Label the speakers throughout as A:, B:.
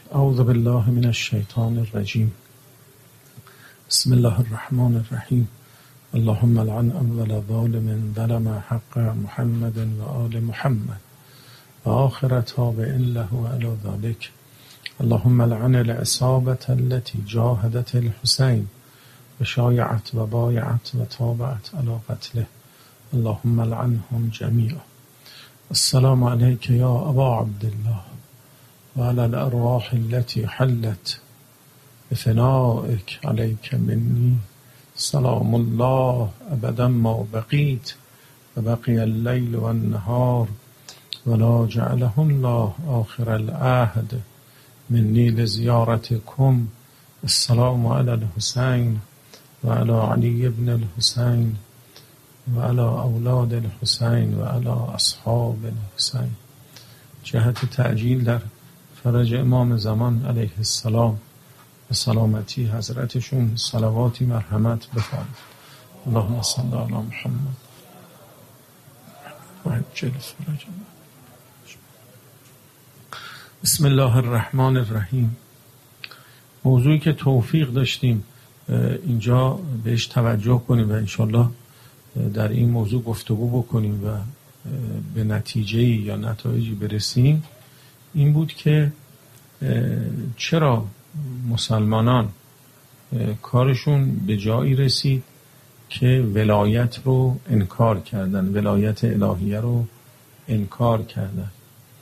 A: اعوذ بالله من الشیطان الرجیم. بسم الله الرحمن الرحیم. اللهم لعن اول ظالم ظلم حق محمد و آل محمد و آخر تابع له علی ذلك. اللهم لعن العصابة التي جاهدت الحسين و شایعت و بایعت و تابعت علی قتله. اللهم لعنهم جميعا. السلام عليك يا أبا عبد الله وعلى الأرواح التي حلت بفنائك عليك مني سلام الله أبدا ما بقيت وبقي الليل والنهار ولا جعله الله آخر العهد مني لزيارتكم. السلام على الحسين وعلى علي بن الحسين وعلى اولاد الحسين وعلى اصحاب الحسين. جهت تعجیل در فرج امام زمان علیه السلام و سلامتی حضرتشون صلواتی مرحمت بفرمایید. اللهم صل علی محمد و عجل فرجنا. بسم الله الرحمن الرحیم. موضوعی که توفیق داشتیم اینجا بهش توجه کنیم و انشالله در این موضوع گفتگو بکنیم و به نتیجه‌ای یا نتایجی برسیم، این بود که چرا مسلمانان کارشون به جایی رسید که ولایت رو انکار کردن، ولایت الهیه رو انکار کردن.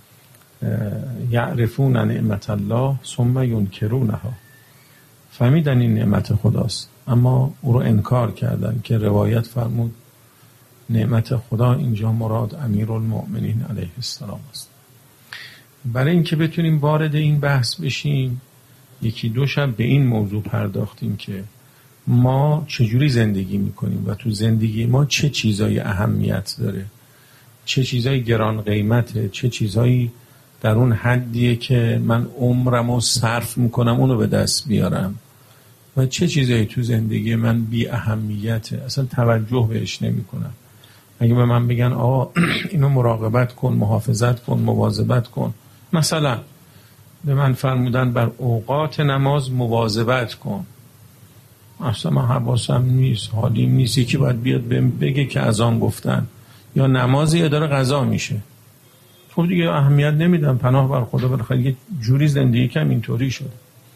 A: یعرفون نعمت الله ثم ینکرونها. فهمیدن این نعمت خداست اما او رو انکار کردن که روایت فرمود نعمت خدا اینجا مراد امیرالمؤمنین علیه السلام است. برای اینکه بتونیم وارد این بحث بشیم یکی دو شب به این موضوع پرداختیم که ما چجوری زندگی میکنیم و تو زندگی ما چه چیزایی اهمیت داره، چه چیزایی گران قیمته، چه چیزایی در اون حدیه که من عمرمو صرف میکنم اونو به دست بیارم و چه چیزایی تو زندگی من بی اهمیته، اصلا توجه بهش نمی کنم. اگه به من بگن آقا اینو مراقبت کن، محافظت کن، مواظبت کن، مثلا به من فرمودن بر اوقات نماز مواظبت کن، اصلا من حواسم نیست، حالیم نیست، یکی باید بیاد بگه که اذان گفتن یا نمازی یا داره قضا میشه، خب دیگه اهمیت نمیدم، پناه بر خدا، بالاخره یه جوری زندگی کم اینطوری شده.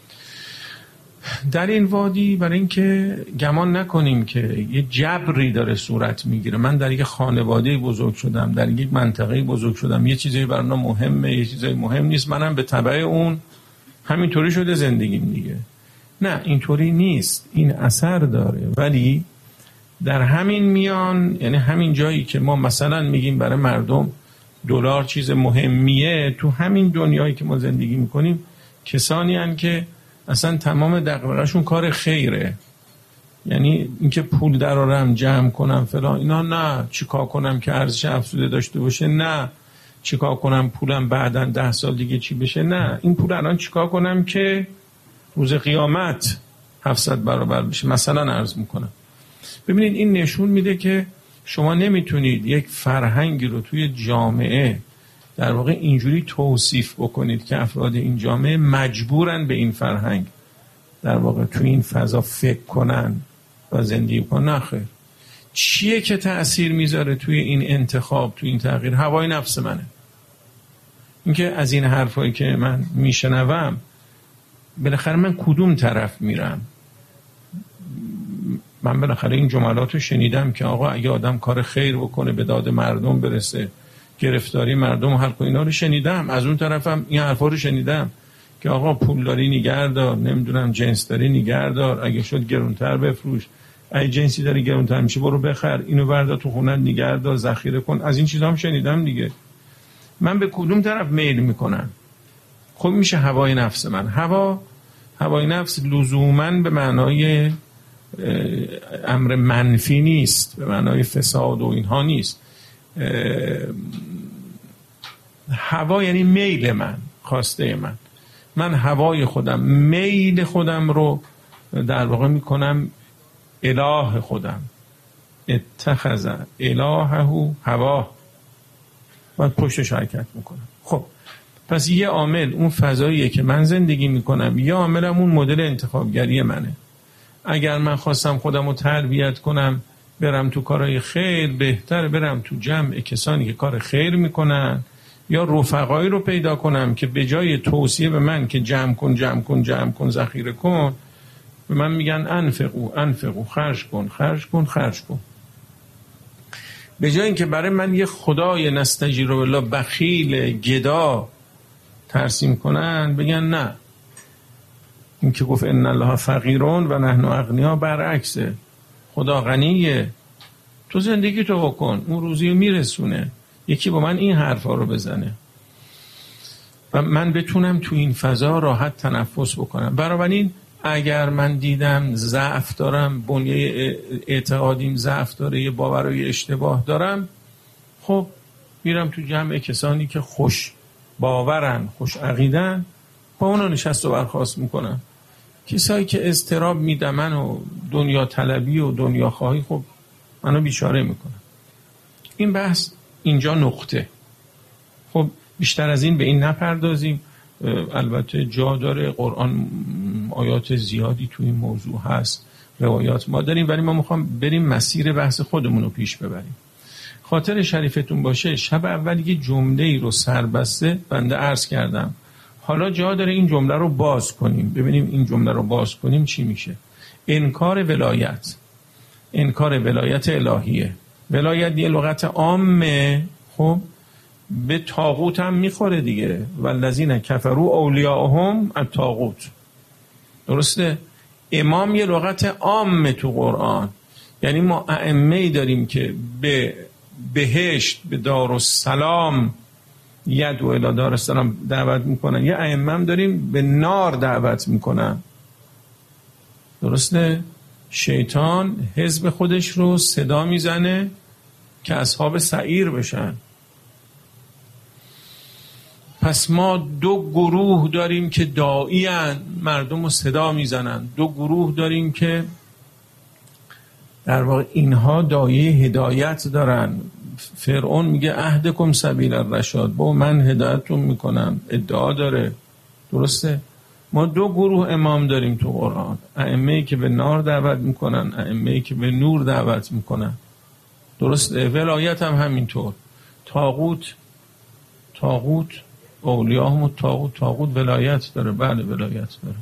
A: در این وادی برای اینکه گمان نکنیم که یه جبری داره صورت میگیره، من در یک خانواده بزرگ شدم، در یک منطقه بزرگ شدم، یه چیزایی برای من مهمه، یه چیزایی مهم نیست، منم به تبع اون همینطوری شده زندگیم دیگه. نه، اینطوری نیست، این اثر داره. ولی در همین میان، یعنی همین جایی که ما مثلا میگیم برای مردم دلار چیز مهمیه، تو همین دنیایی که ما زندگی میکنیم کسانی هستند که اصلا تمام دغدغه‌شون کار خیره، یعنی اینکه پول درارم جمع کنم فلان اینا نه، چیکار کنم که ارزش افزوده داشته باشه، نه چیکار کنم پولم بعداً 10 سال دیگه چی بشه، نه این پول الان چیکار کنم که روز قیامت 700 برابر بشه، مثلا عرض میکنم. ببینید این نشون میده که شما نمیتونید یک فرهنگی رو توی جامعه در واقع اینجوری توصیف بکنید که افراد این جامعه مجبورن به این فرهنگ در واقع توی این فضا فکر کنن و زندگی کنن. نه خیر. چیه که تأثیر میذاره توی این انتخاب، توی این تغییر؟ هوای نفس منه. اینکه از این حرفایی که من میشنوم بالاخره من کدوم طرف میرم؟ من بالاخره این جملات رو شنیدم که آقا اگه آدم کار خیر بکنه به داد مردم برسه، گرفتاری مردم حل کنه، اینا رو شنیدم. از اون طرفم این حرفا رو شنیدم که آقا پولداری نگهدار، نمیدونم جنس داری نگهدار، اگه شد گرونتر بفروش، اگه جنسی داری گرونتر میشه برو بخر، اینو بردار تو خونت نگهدار، ذخیره کن. از این چیزا هم شنیدم دیگه. من به کدوم طرف میل میکنم؟ خب میشه هوای نفس من. هوای نفس لزوماً به معنای امر منفی نیست، به معنای فساد و اینها نیست. هوا یعنی میل من، خواسته من هوای خودم، میل خودم رو در واقع میکنم اله خودم. اتخذ الهه هوا، باید پشتش حرکت میکنم. خب پس یه عامل اون فضاییه که من زندگی میکنم، یه عاملم اون مدل انتخابگری منه. اگر من خواستم خودم رو تربیت کنم برم تو کارهای خیر، بهتر برم تو جمع کسانی که کار خیر میکنن، یا رفقایی رو پیدا کنم که به جای توصیه به من که جمع کن جمع کن جمع کن ذخیره کن، به من میگن انفقو خرج کن خرج کن خرج کن. به جای اینکه برای من یه خدای نستجیر بالله بخیل گدا ترسیم کنن، بگن نه، این که گفت ان الله فقیرون و نحن اغنیا برعکسه، خدا غنیه، تو زندگی تو بکن، اون روزی میرسونه. یکی با من این حرفا رو بزنه و من بتونم تو این فضا راحت تنفس بکنم. بنابراین اگر من دیدم ضعف دارم، بنیه اعتقادیم ضعف داره، یه باورای اشتباه دارم، خب میرم تو جمع کسانی که خوش باورن، خوش عقیدن، با اونا نشست و برخاست میکنم. کسایی که اضطراب میدمن و دنیا طلبی و دنیا خواهی، خب منو بیچاره میکنم. این بحث اینجا نقطه. خب بیشتر از این به این نپردازیم. البته جا داره، قرآن آیات زیادی توی این موضوع هست، روایات ما داریم، ولی ما میخوام بریم مسیر بحث خودمون رو پیش ببریم. خاطر شریفتون باشه، شب اول یه جمله‌ای رو سربسته بنده عرض کردم، حالا جا داره این جمله رو باز کنیم، ببینیم این جمله رو باز کنیم چی میشه. انکار ولایت، انکار ولایت الهیه. ولایت یه لغت عامه، خب به طاغوت هم میخوره دیگه، والذین کفروا اولیاءهم الطاغوت. درسته؟ امام یه لغت عامه تو قرآن، یعنی ما ائمه‌ای داریم که به بهشت، به دارالسلام، یدعو الی دارالسلام دعوت میکنن، یه ائمه هم داریم به نار دعوت میکنن. درسته؟ شیطان حزب خودش رو صدا میزنه که اصحاب سعیر بشن. پس ما دو گروه داریم که داعی ان، مردم رو صدا میزنن. دو گروه داریم که در واقع اینها داعی هدایت دارن. فرعون میگه اهدکم سبیل الرشاد، با من هدایتتون میکنم، ادعا داره. درسته؟ ما دو گروه امام داریم تو قرآن، ائمه‌ای که به نار دعوت میکنن، ائمه‌ای که به نور دعوت میکنن. درسته؟ ولایت هم همینطور. طاغوت اولیاءهم طاغوت ولایت داره. بله ولایت داره.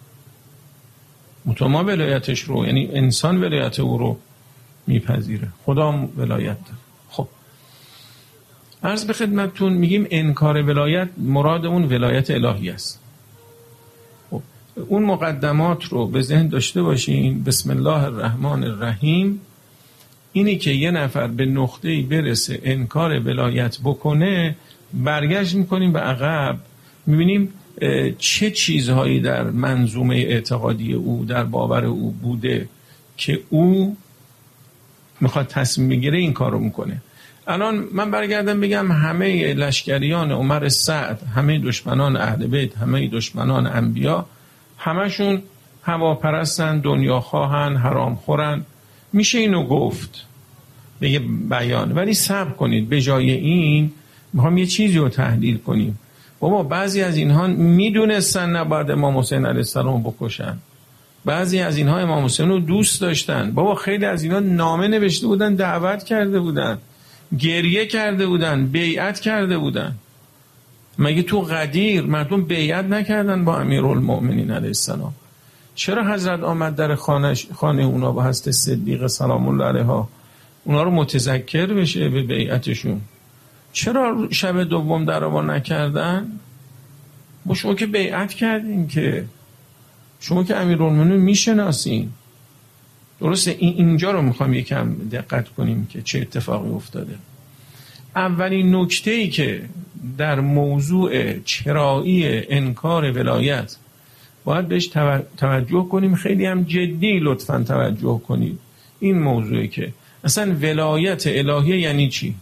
A: متما ولایتش رو، یعنی انسان ولایت او رو میپذیره، خدا ولایت داره. خب عرض به خدمتتون، میگیم انکار ولایت، مراد اون ولایت الهی است. خب اون مقدمات رو به ذهن داشته باشین. بسم الله الرحمن الرحیم. اینی که یه نفر به نقطه‌ای برسه انکار ولایت بکنه، برگشت میکنیم به عقب، میبینیم چه چیزهایی در منظومه اعتقادی او، در باور او بوده که او میخواد تصمیم بگیره این کار رو میکنه. الان من برگردم بگم همه لشکریان عمر سعد، همه دشمنان اهل بیت، همه دشمنان انبیا، همشون هواپرستن، دنیا خواهن، حرام خورن، میشه اینو گفت به یه بیان. ولی صبر کنید، به جای این میخوام یه چیزی رو تحلیل کنیم. بابا بعضی از اینها میدونستن نباید امام حسین علیه السلام بکشن، بعضی از اینها امام حسین رو دوست داشتن. بابا خیلی از اینها نامه نوشته بودن، دعوت کرده بودن، گریه کرده بودن، بیعت کرده بودن. مگه تو غدیر مردم بیعت نکردن با امیرالمؤمنین علیه السلام؟ چرا حضرت آمد در خانه اونا با حضرت صدیقه سلام الله علیها اونا رو متذکر بشه به بیعتشون؟ چرا شب دوم دروا نکردن؟ با شما که بیعت کردین، که شما که امیرالمؤمنین میشناسین. درسته؟ اینجا رو میخوام یکم دقت کنیم که چه اتفاقی افتاده. اولین نکته‌ای که در موضوع چرایی انکار ولایت باید بهش توجه کنیم، خیلی هم جدی لطفاً توجه کنید، این موضوعی که اصلا ولایت الهیه یعنی چی؟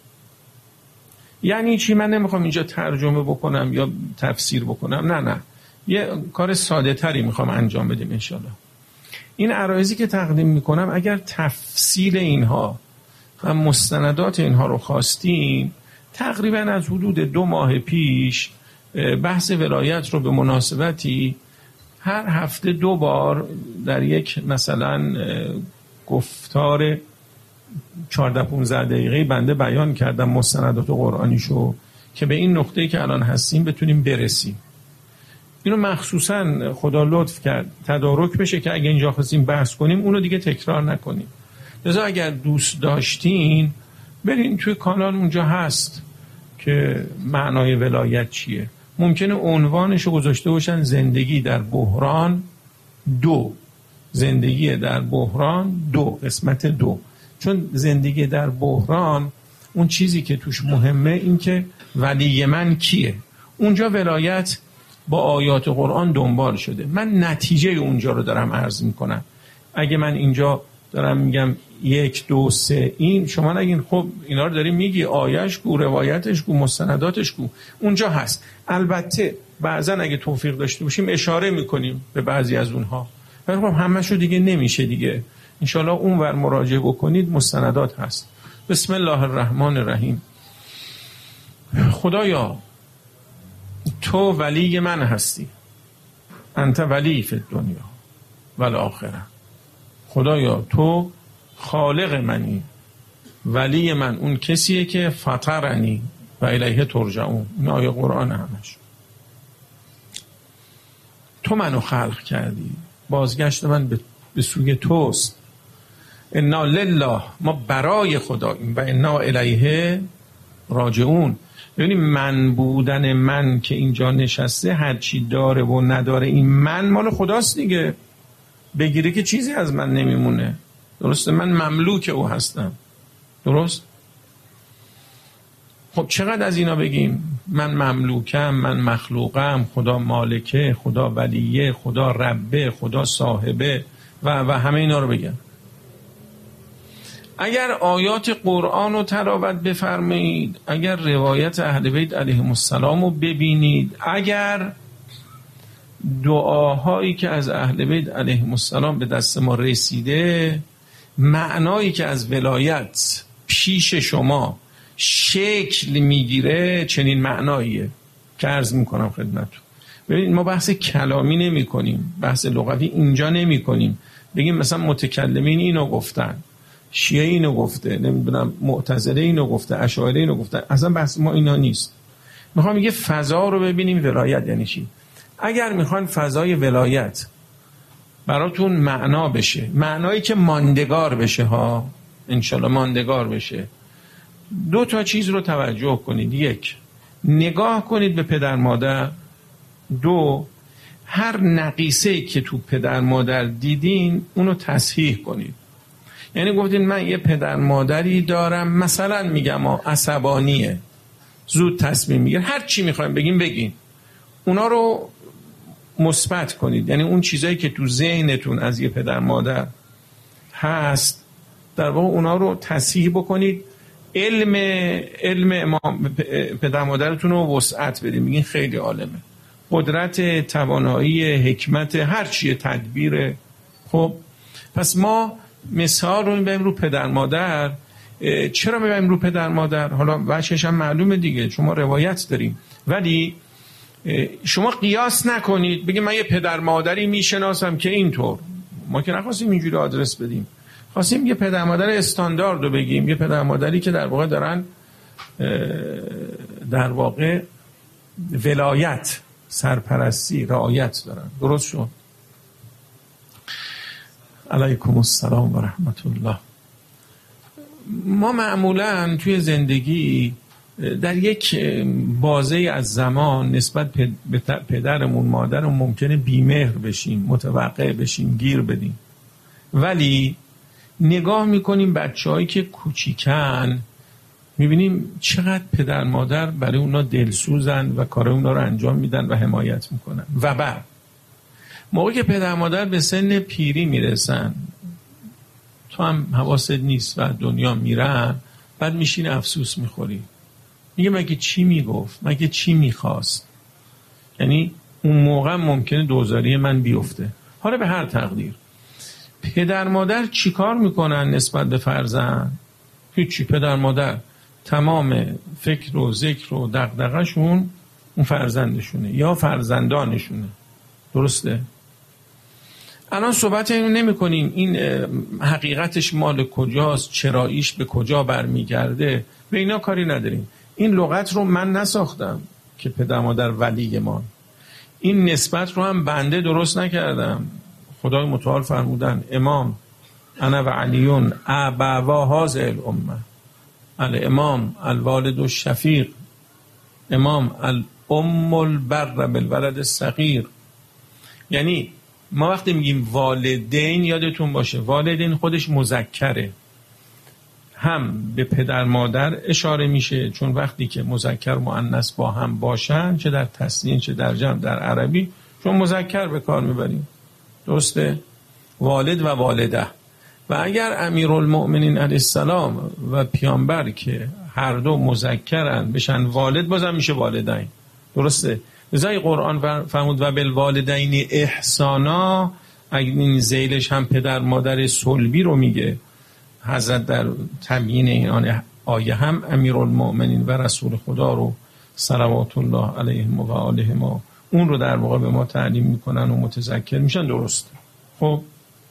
A: یعنی چی؟ من نمیخوام اینجا ترجمه بکنم یا تفسیر بکنم، نه یه کار ساده تری میخوام انجام بدیم انشالله. این عرایضی که تقدیم میکنم اگر تفصیل اینها و مستندات اینها رو خواستیم، تقریبا از حدود 2 ماه پیش بحث ولایت رو به مناسبتی هر هفته 2 بار در یک مثلا گفتار 14-15 دقیقه بنده بیان کردم مستندات قرآنیشو که به این نقطه‌ای که الان هستیم بتونیم برسیم. اینو مخصوصا خدا لطف کرد تدارک بشه که اگه اینجا خواستیم بحث کنیم اونو دیگه تکرار نکنیم. لذا اگر دوست داشتین برین توی کانال اونجا هست که معنای ولایت چیه. ممکنه عنوانشو گذاشته باشن زندگی در بحران 2، زندگی در بحران 2، قسمت 2، چون زندگی در بحران اون چیزی که توش مهمه این که ولی من کیه. اونجا ولایت با آیات قرآن دنبال شده. من نتیجه اونجا رو دارم عرض میکنم. اگه من اینجا دارم میگم 1 2 3 این شما نگین خب اینا رو داریم میگی آیهش گو، روایتش گو، مستنداتش گو، اونجا هست. البته بعضا اگه توفیق داشته باشیم اشاره میکنیم به بعضی از اونها، ولی خب همه‌شو دیگه نمیشه دیگه. انشالله اونور مراجعه بکنید مستندات هست. بسم الله الرحمن الرحیم. خدایا تو ولی من هستی، انت ولی فی الدنیا و الاخره. خدایا تو خالق منی، ولی من اون کسیه که فطرنی و الیه ترجعون. این آیه قرآن همش. تو منو خلق کردی، بازگشت من به سوی توست. انا لله، ما برای خداییم، و انا الیه راجعون. یعنی من بودن من که اینجا نشسته هر چی داره و نداره این من مال خداست دیگه. بگیره که چیزی از من نمیمونه. درسته؟ من مملوک او هستم. درست؟ خب چقدر از اینا بگیم؟ من مملوکم، من مخلوقم، خدا مالکه، خدا ولیه، خدا ربه، خدا صاحبه و همه اینا رو بگم. اگر آیات قرآن رو تلاوت بفرمایید، اگر روایت اهل بیت علیهم السلام رو ببینید، اگر دعاهایی که از اهل بیت علیهم السلام به دست ما رسیده، معنایی که از ولایت پیش شما شکل میگیره، چنین معناییه که عرض میکنم خدمتتون. ببینید ما بحث کلامی نمی کنیم، بحث لغوی اینجا نمی کنیم. بگیم مثلا متکلمین اینو گفتن، شیعه اینو گفته، نمیدونم معتزله اینو گفته، اشاعره اینو گفته. اصلا بحث ما اینا نیست. میخوام میگه فضا رو ببینیم. ولایت یعنی چی؟ اگر میخوان فضای ولایت براتون معنا بشه، معنایی که ماندگار بشه ها، انشالله ماندگار بشه، 2 تا چیز رو توجه کنید. 1 نگاه کنید به پدر مادر. 2 هر نقیصه‌ای که تو پدر مادر دیدین اونو تصحیح کنید. یعنی گفتین من یه پدر مادری دارم مثلا میگم عصبانیه، زود تصمیم میگیره، هر چی میخوایم بگین، اونا رو مثبت کنید. یعنی اون چیزایی که تو ذهنتون از یه پدر مادر هست در واقع اونا رو تصحیح بکنید. علم امام پدر مادرتون رو وسعت بدید. میگین خیلی عالمه، قدرت، توانایی، حکمت، هر چیه، تدبیر. خب پس ما مثال رو میبریم رو پدر مادر. چرا میبریم رو پدر مادر؟ حالا وجهش هم معلومه دیگه، شما روایت داریم، ولی شما قیاس نکنید بگید من یه پدر مادری میشناسم که اینطور. ما که نخواستیم اینجوری آدرس بدیم، خواستیم یه پدر مادر استاندارد رو بگیم، یه پدر مادری که در واقع دارن در واقع ولایت، سرپرستی، رعایت دارن. درست شد؟ علیکم السلام و رحمت الله. ما معمولا توی زندگی در یک بازه از زمان نسبت به پدرمون، مادرمون ممکنه بی‌مهر بشیم، متوقع بشیم، گیر بدیم، ولی نگاه میکنیم بچه‌هایی که کوچیکن، میبینیم چقدر پدر مادر برای اونا دلسوزن و کار اونا رو انجام میدن و حمایت میکنن. و بعد موقعی که پدر مادر به سن پیری میرسن، تو هم حواست نیست و دنیا میرن، بعد میشین افسوس میخوری، میگه مگه چی میگفت، مگه چی میخواست. یعنی اون موقع ممکنه دوزاری من بیفته. حالا به هر تقدیر پدر مادر چی کار میکنن نسبت به فرزند؟ هیچی. پدر مادر تمام فکر و ذکر و دغدغه‌شون اون فرزندشونه یا فرزندانشونه. درسته؟ الان صحبت اینو نمی کنیم این حقیقتش مال کجاست، چراییش به کجا برمیگرده، به اینا کاری نداریم. این لغت رو من نساختم که پدر مادر ولی ما، این نسبت رو هم بنده درست نکردم. خدای متعال فرمودن امام انا و علیون ابوا هذه الامه، الامام الوالد الشفیق، امام الام البر بالولد الصغیر. یعنی ما وقتی میگیم والدین یادتون باشه والدین خودش مذکره، هم به پدر مادر اشاره میشه چون وقتی که مذکر مؤنث با هم باشن، چه در تثنیه چه در جمع در عربی، چون مذکر به کار میبریم. درسته؟ والد و والده. و اگر امیرالمؤمنین علیه السلام و پیامبر که هر دو مذکرن بشن والد، بازم میشه والدین. درسته؟ لذا قرآن فرمود و بالوالدین احسانا، این ذیلش هم پدر مادر صلبی رو میگه. حضرت در تبیین این آیه هم امیرالمؤمنین و رسول خدا رو صلوات الله علیهم و آلهم اون رو در واقع به ما تعلیم میکنن و متذکر میشن. درست؟ خب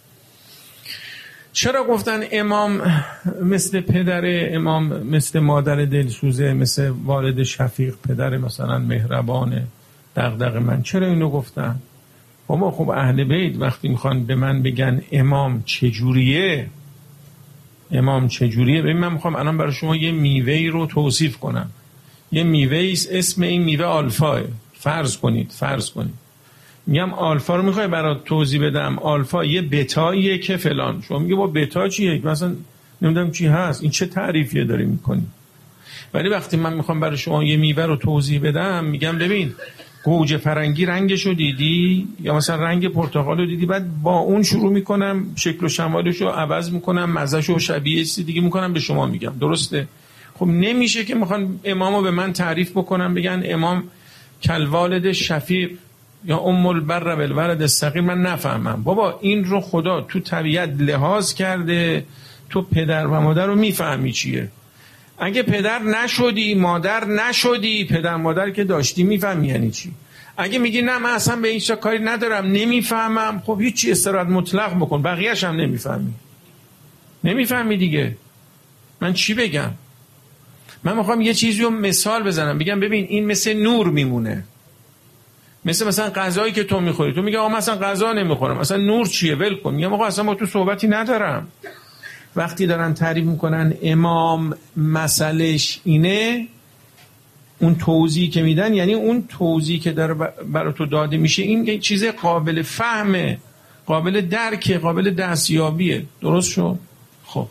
A: چرا گفتن امام مثل پدر، امام مثل مادر دلسوزه، مثل والد شفیق، پدر مثلا مهربانه، دغدغه من؟ چرا اینو گفتن؟ بابا خب اهل بیت وقتی میخوان به من بگن امام چجوریه، امام چجوریه، ببین من میخوام الان برای شما یه میوه‌ای رو توصیف کنم. یه میوه‌ای اسم این میوه آلفاه. فرض کنید میگم آلفا رو میخوای برای توضیح بدم، آلفا یه بتاییه که فلان. شما میگه با بتا چیه؟ مثلا نمیدونم چی هست، این چه تعریفیه داری میکنی؟ ولی وقتی من میخوام برای شما یه میوه رو توضیح بدم، میگم ببین گوجه فرنگی رنگشو دیدی یا مثلا رنگ پرتقال رو دیدی، بعد با اون شروع میکنم شکل و شمالشو عوض میکنم، مزهشو شبیه چیز دیگه میکنم به شما میگم. درسته؟ خب نمیشه که میخوان امامو به من تعریف بکنم بگن امام کالوالد شفیق یا ام البر بالولد الصغیر. من نفهمم. بابا این رو خدا تو طبیعت لحاظ کرده، تو پدر و مادر رو میفهمی چیه. اگه پدر نشدی، مادر نشدی، پدر مادر که داشتی میفهمی یعنی چی. اگه میگی نه من اصلا به این چیزا کاری ندارم نمیفهمم، خب هیچی، استراحت مطلق بکن، بقیه‌اش هم نمیفهمی دیگه. من چی بگم؟ من میخوام یه چیزی رو مثال بزنم، بگم ببین این مثل نور میمونه، مثلا غذایی که تو میخوری، تو میگه آقا من اصلا غذا نمیخورم، اصلا نور چیه ول کن. میگم آقا اصلا با تو صحبتی ندارم. وقتی دارن تعریف میکنن امام مسئلهش اینه، اون توضیحی که میدن یعنی اون توضیحی که داره برای تو داده میشه این یه چیز قابل فهمه، قابل درکه، قابل دستیابیه. درست شد؟ خب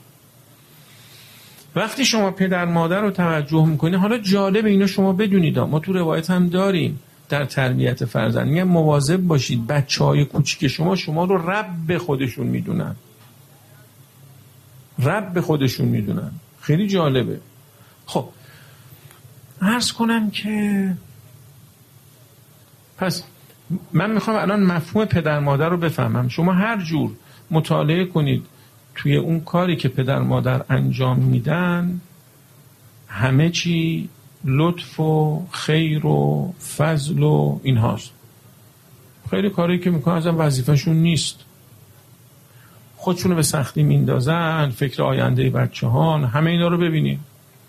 A: وقتی شما پدر مادر رو توجه میکنی، حالا جالب اینو شما بدونید، ما تو روایت هم داریم در تربیت فرزند میگن مواظب باشید بچهای کوچیک شما رو رب خودشون میدونن، رب خودشون میدونن. خیلی جالبه. خب عرض کنم که پس من میخوام الان مفهوم پدر مادر رو بفهمم. شما هر جور مطالعه کنید توی اون کاری که پدر مادر انجام میدن، همه چی لطف و خیر و فضل و این هاست. خیلی کاری که میکنن ازم وظیفه‌شون نیست، خودشونو به سختی میندازن، فکر آینده بچه هان، همه اینا رو ببینیم.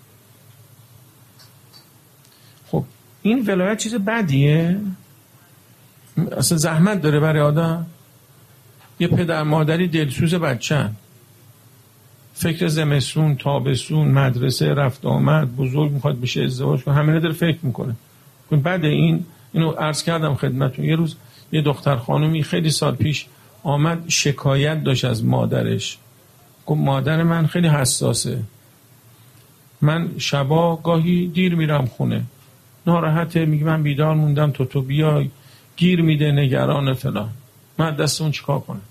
A: خب این ولایت چیز بدیه؟ اصلا زحمت داره برای آدم؟ یه پدر مادری دلسوز بچه‌ن، فکر زمستون، تابستون، مدرسه، رفت آمد، بزرگ میخواد بشه، ازدواج کنه، همینه داره فکر میکنه. بعد اینو عرض کردم خدمتتون. یه روز یه دختر خانومی خیلی سال پیش آمد شکایت داشت از مادرش. گفت مادر من خیلی حساسه، من شبا گاهی دیر میرم خونه، ناراحته، میگه من بیدار موندم تو بیای، گیر میده، نگران فلان، من دست اون چیکار کنم؟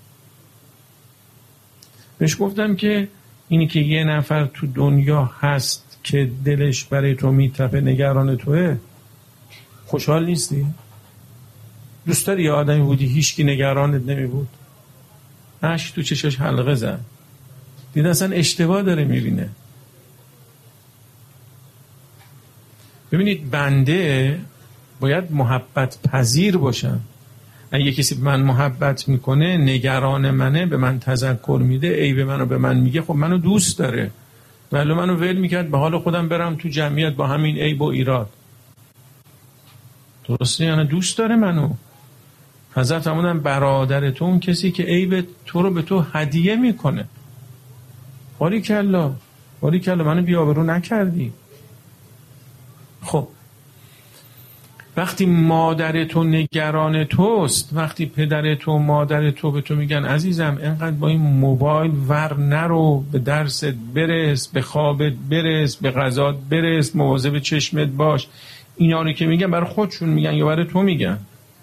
A: بهش گفتم که اینی که یه نفر تو دنیا هست که دلش برای تو میتپه، نگران توه، خوشحال نیستی؟ دوست داری یه آدمی بودی هیچکی نگرانت نمیبود؟ اشک تو چشاش حلقه زد، دید اصلا اشتباه داره میبینه. ببینید بنده باید محبت پذیر باشم. اگه کسی به من محبت میکنه، نگران منه، به من تذکر میده، عیب منو به من میگه، خب منو دوست داره. ولی منو ول میکرد به حال خودم برم تو جمعیت با همین عیب و ایراد. درسته؟ یعنی دوست داره منو. حضرت فرمودن برادر تو اون کسی که عیب تو رو به تو هدیه میکنه. باریکلا منو بی‌آبرو نکردی. خب وقتی مادر تو نگران توست، وقتی پدر تو مادر تو به تو میگن عزیزم اینقدر با این موبایل ور نرو، به درست برس، به خوابت برس، به غذات برس، مواظب چشمت باش، اینا رو که میگن برای خودشون میگن یا برای تو میگن؟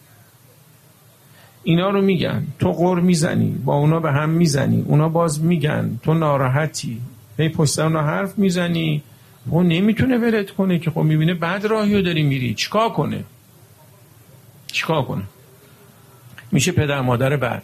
A: اینا رو میگن، تو غر میزنی، با اونا به هم میزنی، اونا باز میگن، تو ناراحتی، هی پشت سر اونا حرف میزنی، اون نمیتونه ولت کنه که خب میبینه بعد راهیو داری میری، چیکار کنه؟ میشه پدر مادر بعد.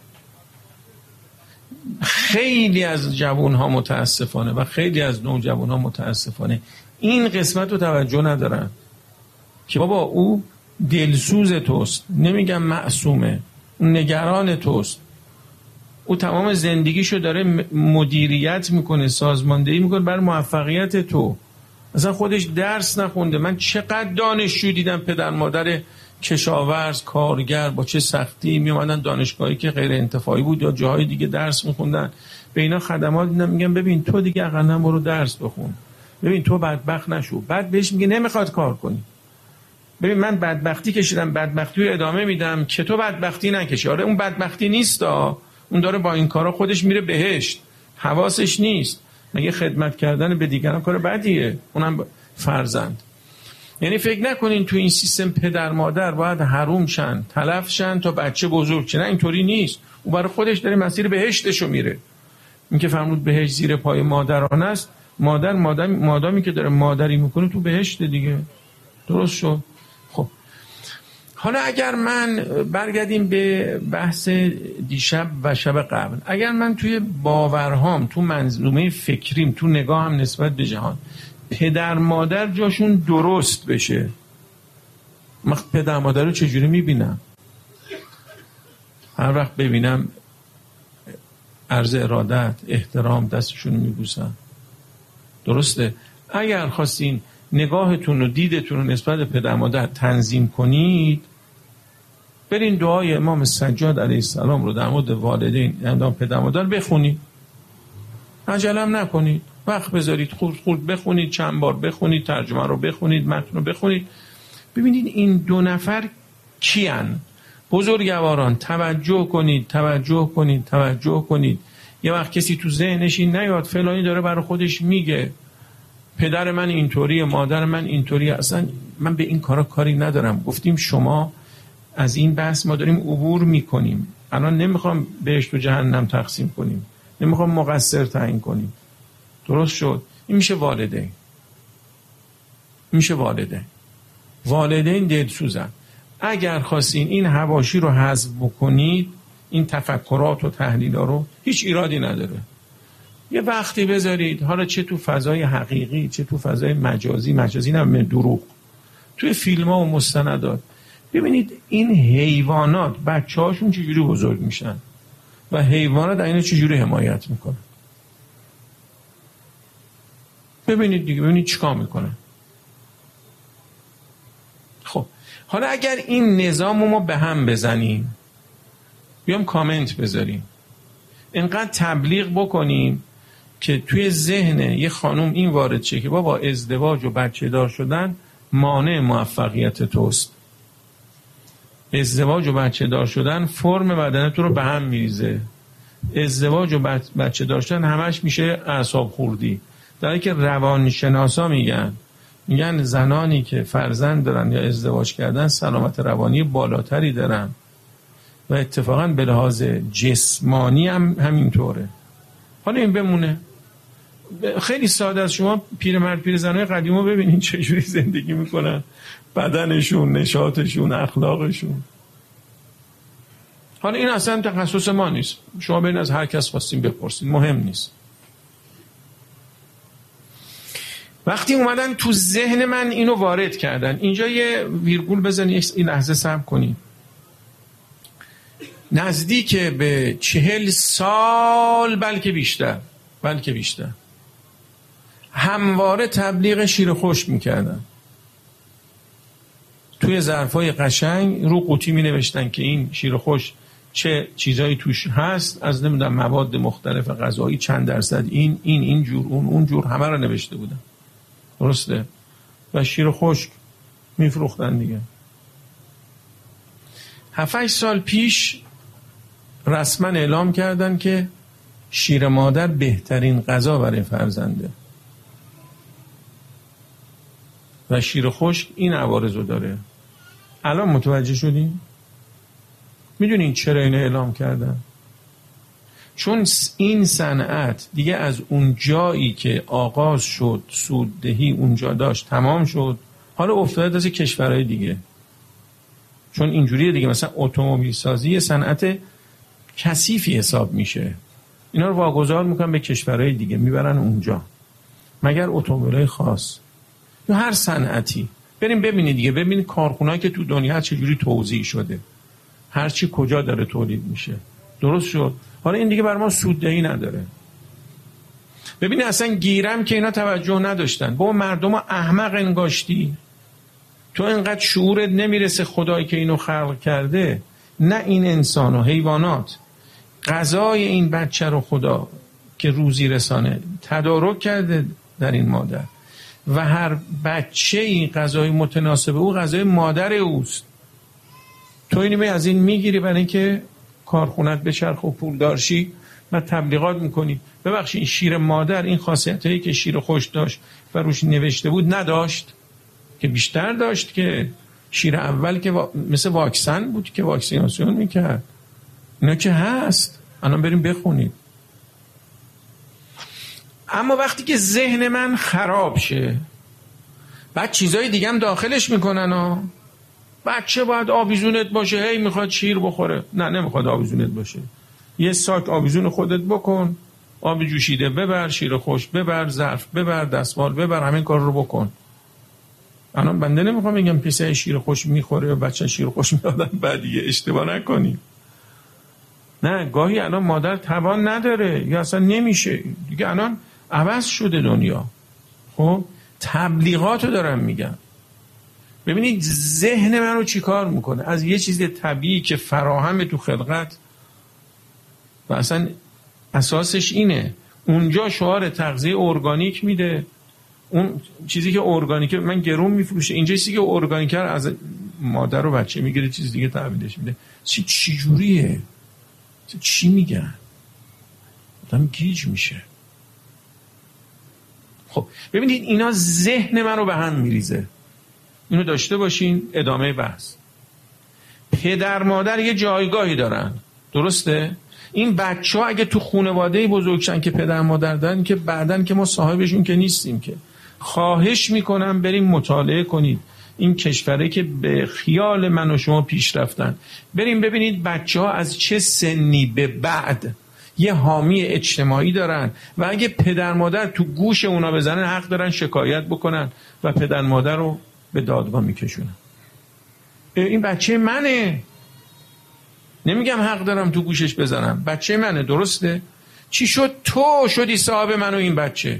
A: خیلی از جوانها متاسفانه و خیلی از نوجوانها متاسفانه این قسمت رو توجه ندارن که بابا او دلسوز توست، نمیگم معصومه، اون نگران توست، او تمام زندگیشو داره مدیریت میکنه، سازماندهی میکنه بر موفقیت تو. اصلا خودش درس نخونده. من چقدر دانشجو دیدم پدر مادر کشاورز، کارگر، با چه سختی می اومدن دانشگاهی که غیر انتفاعی بود یا جاهای دیگه درس میخوندن، به اینا خدمات دیدم، میگم ببین تو دیگه اقلا برو درس بخون، ببین تو بدبخت نشو. بعد بهش میگه نمیخواد کار کنی. ببین من بدبختی کشیدم، بدبختی رو ادامه میدم که تو بدبختی نکشی. آره اون بدبختی نیستا، اون داره با این کارا خودش میره بهشت، حواسش نیست. مگه خدمت کردن به دیگران کار بدیه؟ اونم فرزند. یعنی فکر نکنین تو این سیستم پدر مادر باید حروم شن، تلف شن تا بچه بزرگ شه. نه اینطوری نیست. او برای خودش داره مسیر بهشتشو میره. این که فرمود بهشت زیر پای مادران است، مادامی که داره مادری میکنه تو بهشت دیگه. درست شد؟ خب حالا اگر من برگردیم به بحث دیشب و شب قبل، اگر من توی باورهام، تو منظومه فکریم، تو نگاهم نسبت به جهان، پدر مادر جاشون درست بشه، من پدر مادر رو چجوری میبینم؟ هر وقت ببینم عرض ارادت، احترام، دستشون میبوسم. درسته؟ اگر خواستین نگاهتون و دیدتون رو نسبت به پدر مادر تنظیم کنید، برین دعای امام سجاد علیه السلام رو در مورد والدین، یعنی پدر مادر بخونید. عجلم نکنید، وقت بذارید، خورد بخونید، چند بار بخونید، ترجمه رو بخونید، متن رو بخونید، ببینید این دو نفر کیان. بزرگواران توجه کنید. یه وقت کسی تو ذهنش این نیاد فلانی داره برای خودش میگه پدر من اینطوریه، مادر من اینطوریه. اصلا من به این کارا کاری ندارم. گفتیم شما از این بحث ما داریم عبور میکنیم. الان نمیخوام بهشت و جهنم تقسیم کنیم، نمیخوام مقصر تعیین کنیم. درست شد؟ این میشه والدین دلسوزن. اگر خواستین این حواشی رو حذف بکنید، این تفکرات و تحلیل‌ها رو، هیچ ایرادی نداره. یه وقتی بذارید، حالا چه تو فضای حقیقی چه تو فضای مجازی نه دروغ، توی فیلم‌ها و مستندات، ببینید این حیوانات بچه‌هاشون چجوری بزرگ میشن و حیوانات اینو چجوری حمایت میکنن. ببینید چیکار میکنن. خب حالا اگر این نظام رو ما به هم بزنیم، بیام کامنت بذاریم، اینقدر تبلیغ بکنیم که توی ذهن یه خانم این وارد شه که بابا ازدواج و بچه دار شدن مانع موفقیت توست، ازدواج و بچه دار شدن فرم بدن تو رو به هم میریزه، ازدواج و بچه دار شدن همش میشه اعصاب خوردی. در حالی که روانشناسا میگن زنانی که فرزند دارن یا ازدواج کردن سلامت روانی بالاتری دارن و اتفاقا به لحاظ جسمانی هم همینطوره. حالا این بمونه. خیلی ساده است. شما پیرمرد پیرزنای قدیمو ببینید چجوری زندگی میکنن، بدنشون، نشاطشون، اخلاقشون. حالا این اصلا تخصص ما نیست، شما برین از هر کس خواستین بپرسین، مهم نیست. و وقتی اومدن تو ذهن من اینو وارد کردن، اینجا یه ویرگول بزنید، این لحظه صبر کنید. نزدیک به 40 سال بلکه بیشتر همواره تبلیغ شیر خشک میکردن. توی ظرفای قشنگ رو قوطی می نوشتن که این شیر خشک چه چیزایی توش هست، از نمیدونم مواد مختلف غذایی چند درصد، این جور اون جور، همه رو نوشته بودن. درسته؟ و شیر خشک میفروختن دیگه. 7-8 سال پیش رسما اعلام کردن که شیر مادر بهترین غذا برای فرزنده و شیر خشک این عوارضو داره. الان متوجه شدین؟ میدونین چرا اینو اعلام کردن؟ چون این صنعت دیگه از اون جایی که آغاز شد، سوددهی اونجا داشت، تمام شد، حالا افتاده از کشورهای دیگه. چون اینجوریه دیگه، مثلا اتومبیل سازی صنعت کثیفی حساب میشه، اینا رو واگذار میکنن به کشورهای دیگه، میبرن اونجا، مگر اتومبیلای خاص یا هر صنعتی. بریم ببینید دیگه، ببینید کارخونه‌ای که تو دنیا چجوری توزیع شده، هر چی کجا داره تولید میشه. درست شد؟ حالا این دیگه بر ما سوددهی نداره. ببینید اصلا گیرم که اینا توجه نداشتن. با مردم احمق انگاشتی، تو اینقدر شعورت نمیرسه خدایی که اینو خلق کرده، نه این انسان و حیوانات، غذای این بچه رو خدا که روزی رسانه تدارک کرده در این مادر و هر بچه این غذای متناسب او غذای مادر اوست. تو اینو از این میگیری برای اینکه کارخونت بچرخه و پولدار شی و تبلیغات میکنی. ببخشید این شیر مادر این خاصیتایی که شیر خشک داشت و روش نوشته بود نداشت، که بیشتر داشت. که شیر اول که مثل واکسن بود که واکسیناسیون میکرد، اینا که هست، الان بریم بخونید. اما وقتی که ذهن من خراب شه، بعد چیزای دیگه هم داخلش میکنن ها. بچه باید آویزونت باشه، هی میخواد شیر بخوره. نه نمیخواد آویزونت باشه، یه ساک آویزون خودت بکن، آب جوشیده ببر، شیر خشک ببر، ظرف ببر، دستمال ببر، همین کار رو بکن. الان بنده نمیخوام بگم پسر شیر خشک میخوره و بچه شیر خشک میادن، بعد دیگه اشتباه نکنی. نه، گاهی الان مادر توان نداره یا اصلا نمیشه دیگه، الان عوض شده دنیا. خب تبلیغاتو دارم میگم. ببینید ذهن من رو چی کار میکنه از یه چیز طبیعی که فراهمه تو خلقت و اصلا اساسش اینه. اونجا شعار تغذیه ارگانیک میده، اون چیزی که ارگانیکه من گرون میفروشه، اینجا چیزی که ارگانیکه از مادر و بچه میگیره چیز دیگه تحویلش میده. چی جوریه؟ چی میگن؟ آدم گیج میشه. خب ببینید اینا ذهن من رو به هم میریزه. اینو داشته باشین. ادامه بحث. پدر مادر یه جایگاهی دارن، درسته؟ این بچه ها اگه تو خانواده بزرگشن که پدر مادر دارن، که بعدن که ما صاحبشون که نیستیم، که خواهش میکنم بریم مطالعه کنید این کشوره که به خیال من و شما پیش رفتن. بریم ببینید بچه ها از چه سنی به بعد یه حامی اجتماعی دارن و اگه پدر مادر تو گوش اونا بزنن حق دارن شکایت بکنن و پدر مادر رو به دادگاه میکشونن. این بچه منه، نمیگم حق دارم تو گوشش بزنم، بچه منه، درسته؟ چی شد تو شدی صاحب من و این بچه؟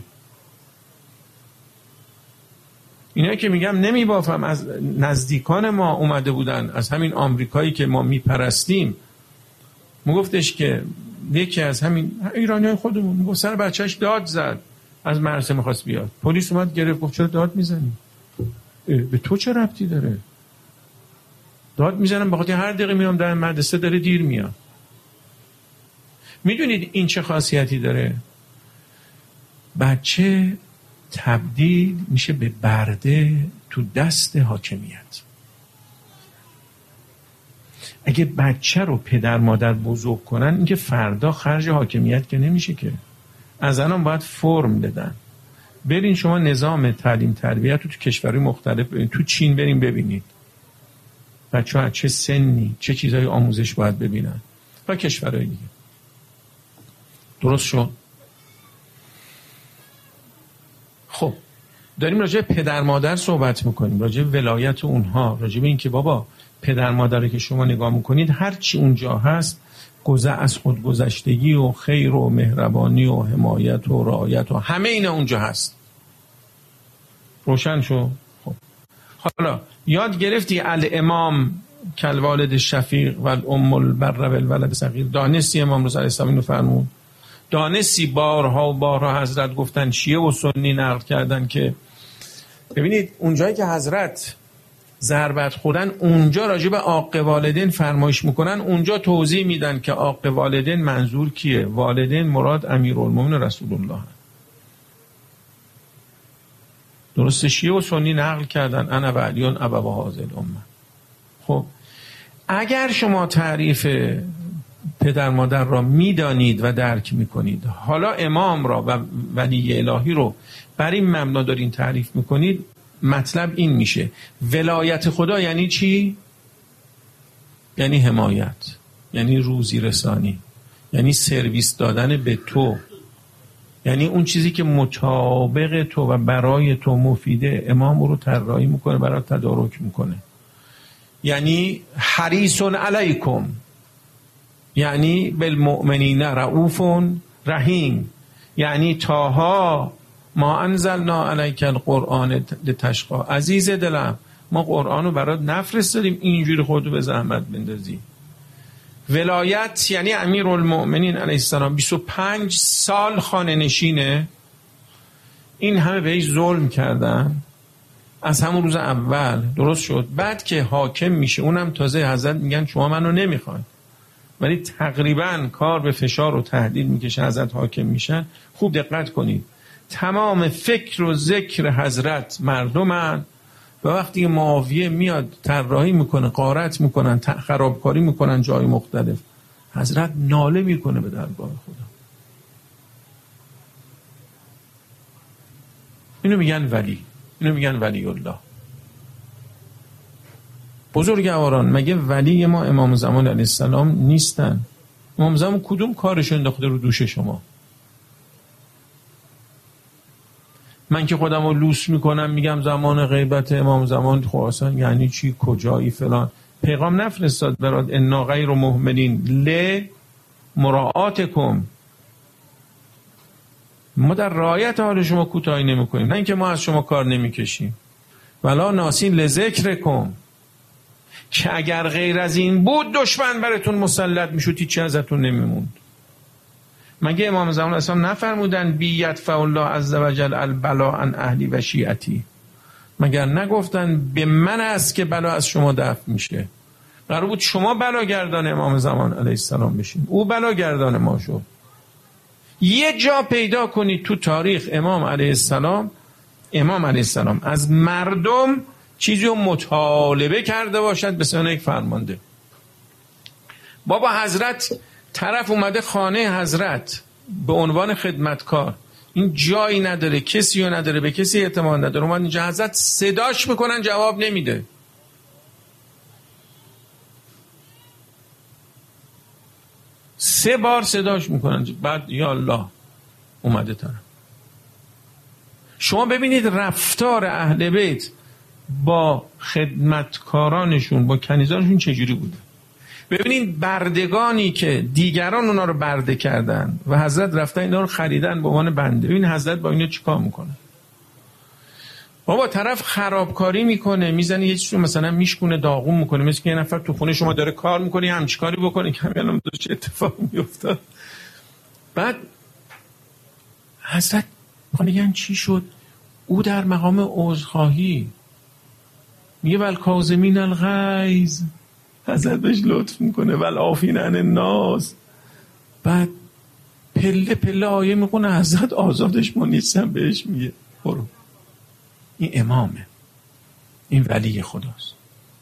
A: اینا که میگم نمیبافم، از نزدیکان ما اومده بودن، از همین آمریکایی که ما میپرستیم. گفتش که یکی از همین ایرانیای خودمون گفت سر بچهش داد زد، از مدرسه میخواست بیاد، پلیس اومد گرفت، گفت چرا داد میزنی؟ به تو چه ربطی داره؟ داد میزنم بخاطر هر دقیقه میام در مدرسه داره دیر میاد. میدونید این چه خاصیتی داره؟ بچه تبدیل میشه به برده تو دست حاکمیت. اگه بچه رو پدر مادر بزرگ کنن، اینکه فردا خرج حاکمیت که نمیشه، که از الان باید فرم بدن. برین شما نظام تعلیم تربیت رو تو کشورهای مختلف ببینید. تو چین برین ببینید بچه ها چه سنی چه چیزهای آموزش باید ببینن و کشورهای دیگه. درست شد؟ خب داریم راجع به پدر مادر صحبت میکنیم، راجع به ولایت اونها، راجع به این که بابا پدر مادری که شما نگاه میکنید هر چی اونجا هست از خودگذشتگی و خیر و مهربانی و حمایت و رعایت و همه اینا اونجا هست. روشن شو؟ خب حالا یاد گرفتی الامام کالوالد شفیق و الام البر و الولد صغیر. دانستی امام رضا علیه السلام اینو فرمود؟ دانستی بارها و بارها حضرت گفتن، شیعه و سنی نقل کردن که ببینید اونجایی که حضرت ضربت خودن اونجا راجع به عاق والدین فرمایش میکنن، اونجا توضیح میدن که عاق والدین منظور کیه؟ والدین مراد امیرالمومنین رسول الله. درسته شیعه و سنی نقل کردن انا و علیون ابوا هذه الامه. خب اگر شما تعریف پدر مادر را میدانید و درک میکنید، حالا امام را و ولی الهی رو بر این مبنا دارین تعریف میکنید، مطلب این میشه ولایت خدا یعنی چی؟ یعنی حمایت، یعنی روزی رسانی، یعنی سرویس دادن به تو، یعنی اون چیزی که مطابق تو و برای تو مفیده امام رو طراحی میکنه، برای تدارک میکنه. یعنی حریص علیکم، یعنی بالمؤمنین رؤوف رحیم، یعنی طه ما انزلنا علیک القرآن لتشقی. عزیز دلم ما قرآن رو برات نفرستادیم اینجوری خودتو به زحمت بندازی. ولایت یعنی امیرالمؤمنین علیه السلام 25 سال خانه نشینه، این همه بهش ظلم کردن از همون روز اول، درست شد. بعد که حاکم میشه اونم تازه حضرت میگن شما منو نمیخواید، ولی تقریبا کار به فشار و تهدید میکشه حضرت حاکم میشن. خوب دقت کنید تمام فکر و ذکر حضرت مردمن و وقتی معاویه میاد طراحی میکنه، غارت میکنن، خرابکاری میکنن جای مختلف، حضرت ناله میکنه به درگاه خدا. اینو میگن ولی، اینو میگن ولی الله. بزرگواران مگه ولی ما امام زمان علیه السلام نیستن؟ امام زمان کدوم کارش انداخته رو دوش شما؟ من که خودم رو لوس میکنم میگم زمان غیبت امام زمان، خواستن یعنی چی؟ کجایی فلان؟ پیغام نفرستاد برات انا غیر مهملین ل مراعاتکم، ما در رعایت حال شما کوتاهی نمیکنیم، نه اینکه ما از شما کار نمیکشیم. ولا ناسین لذکرکم، که اگر غیر از این بود دشمن براتون مسلط میشد، هیچی ازتون نمیموند. مگه امام زمان اسلام نفرمودن بیدفع الله عز وجل البلا عن اهلی و شیعتی؟ مگر نگفتن به من است که بلا از شما دفع میشه؟ قرار بود شما بلاگردان امام زمان علیه السلام بشین، او بلاگردان ما شد. یه جا پیدا کنید تو تاریخ امام علیه السلام از مردم چیزی رو مطالبه کرده باشد به سن یک فرمانده. بابا حضرت طرف اومده خانه حضرت به عنوان خدمتکار، این جایی نداره، کسی رو نداره، به کسی اعتماد نداره، اومد اینجا حضرت صداش میکنن جواب نمیده. سه بار صداش میکنن، بعد یا الله اومده طرف. شما ببینید رفتار اهل بیت با خدمتکارانشون، با کنیزانشون چجوری بوده. ببینید بردگانی که دیگران اونا رو برده کردن و حضرت رفتن اینا رو خریدن به عنوان بنده، ببین حضرت با اینا چیکار میکنه. بابا طرف خرابکاری میکنه، میزنه یه چیزی مثلا میشکونه، داغون میکنه، مثل که یه نفر تو خونه شما داره کار میکنه همچی کاری بکنه که همین الان چه اتفاق میافتاد. بعد حضرت میگن چی شد؟ او در مقام عذرخواهی میگه والکاظمین الغیظ، حضرت بهش لطف میکنه والعافین عن الناس. بعد پله پله آیه میخونه، حضرت آزادش ما نیستم، بهش میگه برو. این امامه، این ولی خداست.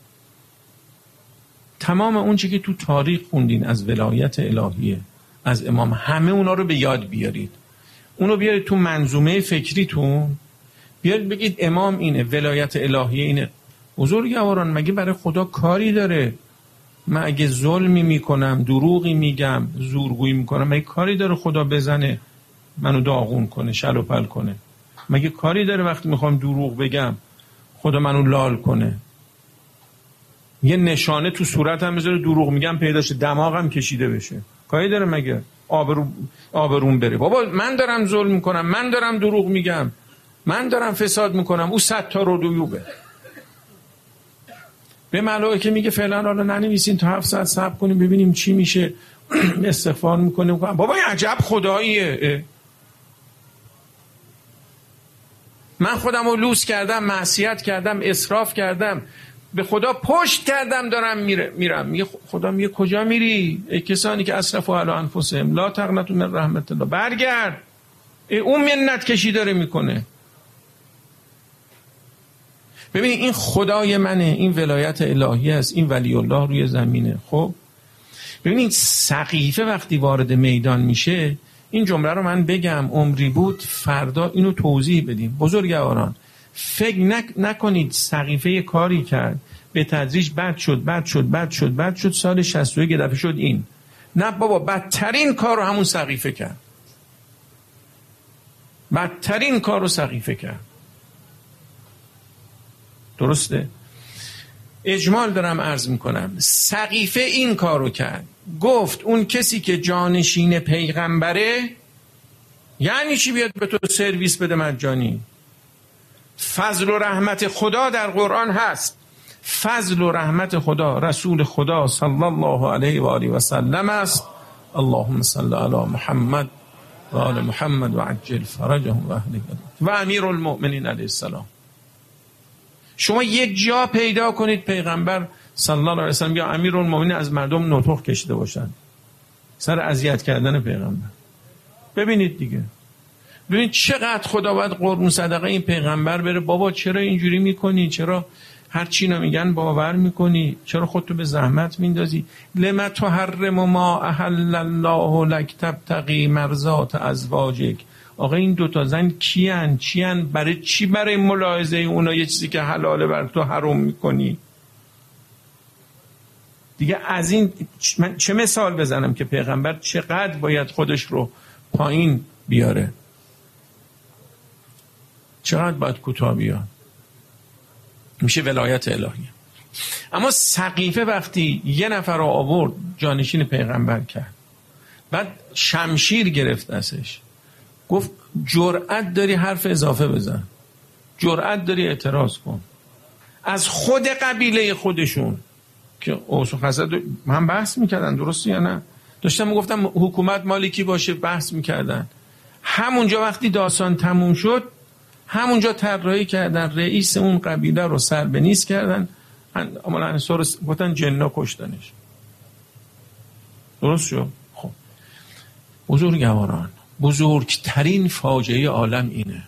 A: تمام اون چی که تو تاریخ خوندین از ولایت الهیه، از امام، همه اونا رو به یاد بیارید، اونو بیارید تو منظومه فکریتون، بیارید بگید امام اینه، ولایت الهیه اینه. بزرگواران مگه برای خدا کاری داره؟ من اگه ظلمی میکنم، دروغی میگم، زورگویی میکنم، مگه کاری داره خدا بزنه منو داغون کنه، شل و پل کنه؟ مگه کاری داره وقتی میخوام دروغ بگم خدا منو لال کنه؟ یه نشانه تو صورتم بذاره دروغ میگم پیدا شه، دماغم کشیده بشه، کاری داره مگه آبروم بره؟ بابا من دارم ظلم میکنم، من دارم دروغ میگم، من دارم فساد میکنم، او 100 تا ردویوبه. به ملائکه میگه فعلا حالا ننویسین تا 7 ساعت صبر کنیم ببینیم چی میشه. استغفار میکنیم. بابا عجب خداییه. من خودم رو لوس کردم، معصیت کردم، اسراف کردم، به خدا پشت کردم، دارم میرم. میگه خدا میگه کجا میری؟ ای کسانی که اسرفوا علی انفسهم لا تقنطوا من رحمت الله، برگرد. اون منت کشی داره میکنه. ببین این خدای منه، این ولایت الهی است، این ولی الله روی زمینه. خب ببینید سقیفه وقتی وارد میدان میشه، این جمله رو من بگم عمری بود فردا اینو توضیح بدیم. بزرگواران فکر نکنید سقیفه کاری کرد به تدریج بد شد سال 61 یه دفعه شد این. نه بابا، بدترین کار رو همون سقیفه کرد. بدترین کار رو سقیفه کرد. درسته؟ اجمال دارم عرض میکنم. سقیفه این کار رو کرد، گفت اون کسی که جانشین پیغمبره یعنی چی بیاد به تو سرویس بده مجانی؟ فضل و رحمت خدا در قرآن هست. فضل و رحمت خدا رسول خدا صلی الله علیه و آله و سلم است. اللهم صل علی محمد و آل محمد و عجل فرجهم و اهل و امیر المؤمنین علیه السلام. شما یک جا پیدا کنید پیغمبر صلی الله علیه و سلم یا امیر المؤمنین از مردم نطق کشیده باشن سر اذیت کردن پیغمبر؟ ببینید دیگه، ببینید چقدر خدا باید قربون صدقه این پیغمبر بره. بابا چرا اینجوری میکنی؟ چرا هر چی میگن باور میکنی؟ چرا خودتو به زحمت میندازی؟ لما تحرم ما احل الله لک تبتغی مرضات ازواجک. آقا این دوتا زن کیان؟ چیان؟ برای چی برای ملاحظه اونا یه چیزی که حلاله بر تو حرام میکنی؟ دیگه از این من چه مثال بزنم که پیغمبر چقدر باید خودش رو پایین بیاره، چقدر باید کوتاه بیاد. میشه ولایت الهی. اما سقیفه وقتی یه نفر رو آورد جانشین پیغمبر کرد، بعد شمشیر گرفت ازش، گفت جرأت داری حرف اضافه بزن، جرأت داری اعتراض کن. از خود قبیله خودشون که اوس و خزرج هم بحث میکردن، درسته یا نه؟ داشتم میگفتم حکومت مالی کی باشه، بحث میکردن. همونجا وقتی داستان تموم شد، همونجا طراحی کردن رئیس اون قبیله رو سر به نیست کردن، عملا انصار گفتن جنا کشتنش. درست شد؟ خب بزرگواران، بزرگترین فاجعه عالم اینه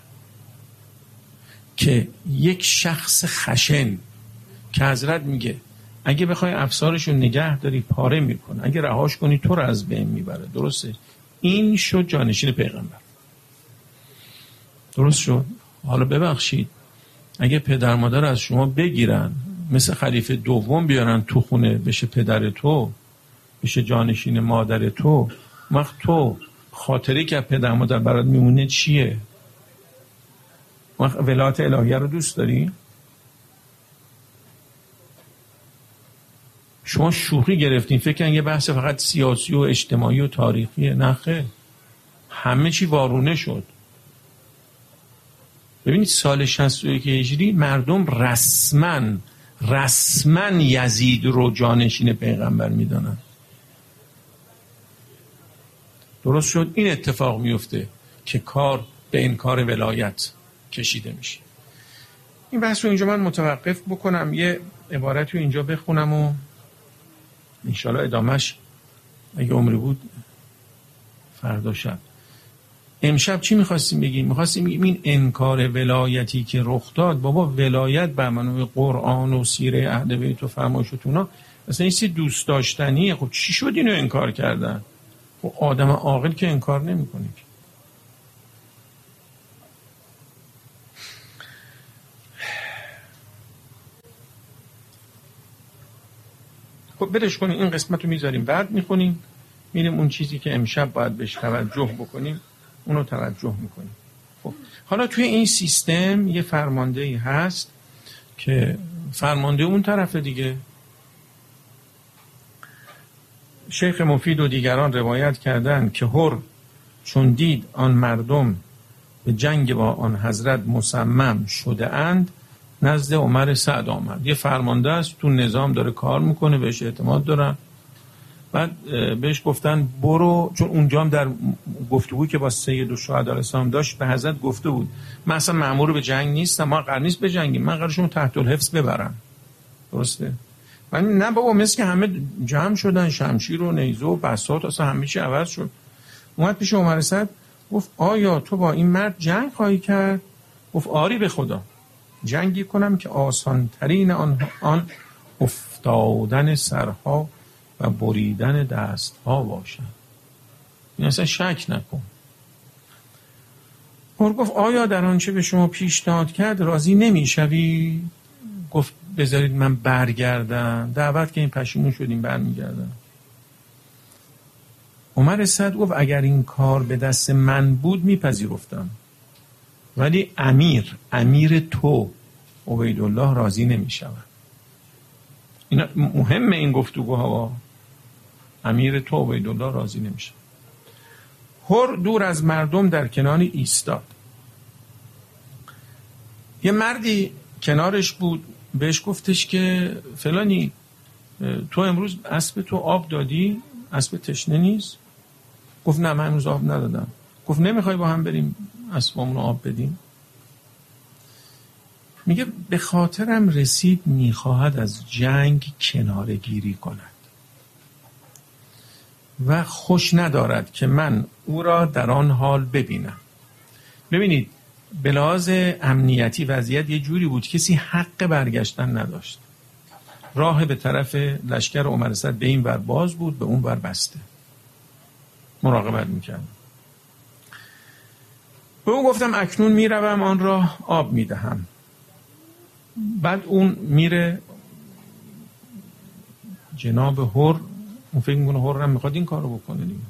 A: که یک شخص خشن که حضرت میگه اگه بخوای افسارشو نگه داری پاره میکنه، اگه رهاش کنی تو رو از بین میبره. درسته؟ این شد جانشین پیغمبر. درست شد؟ حالا ببخشید اگه پدر مادر از شما بگیرن مثل خلیفه دوم بیارن تو خونه بشه پدر تو، بشه جانشین مادر تو، وقت تو خاطری که پدر مادر برات میمونه چیه؟ وقت ولایت الهیه رو دوست داری؟ شما شوخی گرفتین فکر کنید یه بحث فقط سیاسی و اجتماعی و تاریخیه. نه خیر، همه چی وارونه شد. ببینید سال 61 هجری مردم رسما یزید رو جانشین پیغمبر میدانن. درست شد؟ این اتفاق میفته که کار به انکار ولایت کشیده میشه. این بحث رو اینجا من متوقف بکنم، یه عبارت رو اینجا بخونم و انشالله ادامش اگه عمری بود فردا شب. امشب چی میخواستیم بگیم؟ میخواستیم بگیم این انکار ولایتی که رخ داد، بابا ولایت بر منوی قرآن و سیره اهل بیت و فرمایشتونا مثلا این چیز دوست داشتنیه. خب چی شد اینو انکار کردن؟ خب آدم عاقل که انکار نمیکنه. خب برش کنیم، این قسمت رو میذاریم بعد میخونیم، میریم اون چیزی که امشب باید بهش توجه بکنیم اونو توجه میکنیم. خب حالا توی این سیستم یه فرماندهی هست که فرمانده اون طرف دیگه. شیخ مفید و دیگران روایت کردند که هر چون دید آن مردم به جنگ با آن حضرت مصمم شده اند نزد عمر سعد آمد. یه فرمانده است تو نظام داره کار میکنه، بهش اعتماد دارن. بعد بهش گفتن برو، چون اونجا هم در گفتگویی که با سید الشهدا علیه السلام داشت به حضرت گفته بود من اصلا مأمور به جنگ نیستم، ما قرار نیست بجنگیم، من قرار شما تحت الحفظ ببرم. درسته؟ من نه بابا، مثل که همه جمع شدن، شمشیر و نیزه و بساط، اصلا همه چی عوض شد. اومد پیش عمر سعد گفت آیا تو با این مرد جنگ خواهی کرد؟ گفت آری به خدا، جنگی کنم که آسان ترین آن افتادن سرها و بریدن دستها باشد. این اصلا شک نکن. گفت آیا در آنچه به شما پیشنهاد کرد راضی نمیشوی؟ گفت بذارید من برگردم. دعوت که این پشیمون شدیم برمیگردم. عمر سعد گفت اگر این کار به دست من بود میپذیرفتم، ولی امیر تو عبیدالله راضی نمیشود. اینا مهمه این گفتگوها. امیر تو عبیدالله راضی نمیشه. هر دور از مردم در کنار ایستاد. یه مردی کنارش بود، بهش گفتش که فلانی تو امروز اسب تو آب دادی؟ اسب تشنه نیست؟ گفت نه من امروز آب ندادم. گفت نمیخوای با هم بریم اسبامون آب بدیم؟ میگه به خاطرم رسید میخواهد از جنگ کناره گیری کند و خوش ندارد که من او را در آن حال ببینم. ببینید به لحاظ امنیتی وضعیت یه جوری بود کسی حق برگشتن نداشت. راه به طرف لشکر عمر سعد به این ور باز بود، به اون ور بسته. مراقبت میکردم. به اون گفتم اکنون میروم آن را آب میدهم. بعد اون میره جناب هر، اون فکر میکنه هر هم میخواد این کارو بکنه دیگه.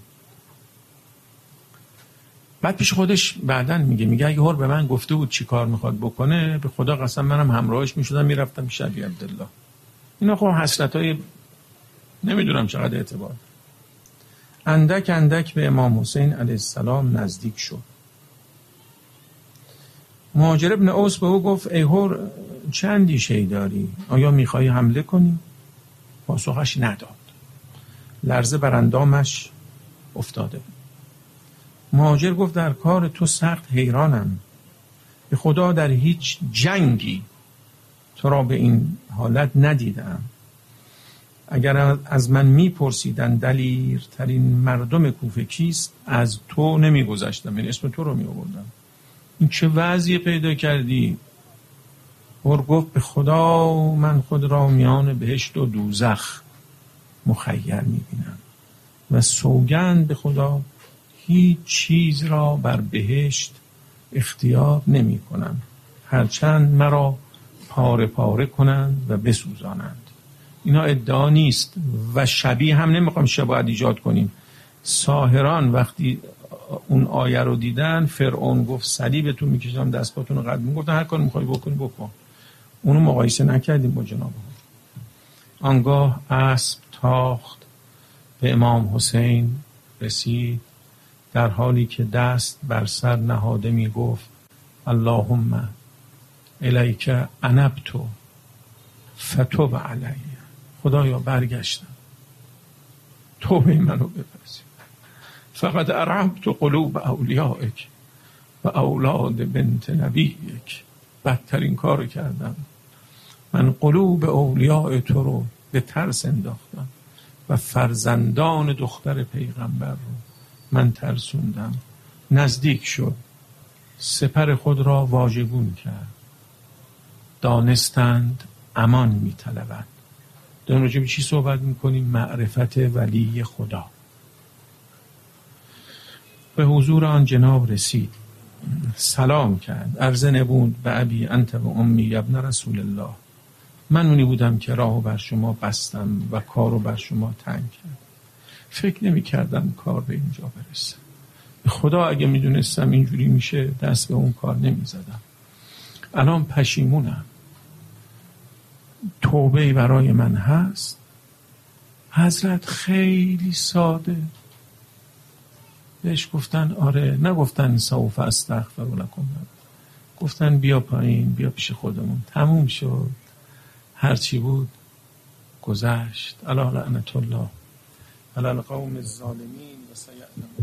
A: بعد پیش خودش بعدن میگه اگه هر به من گفته بود چی کار میخواد بکنه به خدا قسم منم همراهش میشدم میرفتم پیش علی عبدالله. اینا خب حسرتای نمیدونم چقدر اعتبار. اندک اندک به امام حسین علیه السلام نزدیک شد. مهاجر ابن اوس به او گفت ای هر چه اندیشه‌ای داری؟ آیا میخوای حمله کنی؟ پاسخش نداد. لرزه بر اندامش افتاده بود. مهاجر گفت در کار تو سخت حیرانم. به خدا در هیچ جنگی تو را به این حالت ندیدم. اگر از من میپرسیدن دلیرترین مردم کوفه کیست از تو نمیگذشتم، یعنی اسم تو رو میآوردم. این چه وضعی پیدا کردی؟ اور گفت به خدا من خود را میان بهشت و دوزخ مخیر میبینم و سوگند به خدا هیچ چیز را بر بهشت اختیار نمی کنم هرچند مرا پاره پاره کنند و بسوزانند. اینا ادعا نیست و شبیه هم نمیخوام شباهت ایجاد کنیم. ساحران وقتی اون آیه رو دیدن، فرعون گفت صلیبتون میکشم دستاتون رو قطع میکنم، گفتن هر کار میخوای بکنی بکن. اونو مقایسه نکردیم با جناب. آنگاه اسب تاخت به امام حسین رسید در حالی که دست بر سر نهاده میگفت اللهم الیک انبت فتب علی. خدایا برگشتم، توبه منو بپذیر. فقط ارعبت قلوب اولیائک و اولاد بنت نبیک. بدترین کار کردم، من قلوب اولیاء تو رو به ترس انداختم و فرزندان دختر پیغمبر رو من ترسوندم. نزدیک شد، سپر خود را واژگون کرد. دانستند امان می طلبد. در راجع به چی صحبت میکنیم؟ معرفت ولی خدا. به حضور آن جناب رسید، سلام کرد، عرض نبود به ابی انت و امی ابن رسول الله. من اونی بودم که راهو بر شما بستم و کارو بر شما تنگ کرد. فکر نمی کردم کار به اینجا برسه. به خدا اگه میدونستم اینجوری میشه دست به اون کار نمیزدم. الان پشیمونم. توبه‌ای برای من هست. حضرت خیلی ساده بهش گفتن آره، نگفتن سوف استغفر لکم، گفتن بیا پایین، بیا پیش خودمون، تموم شد. هرچی بود گذشت. الا لعنت الله علی القوم الظالمین و سیعلمون.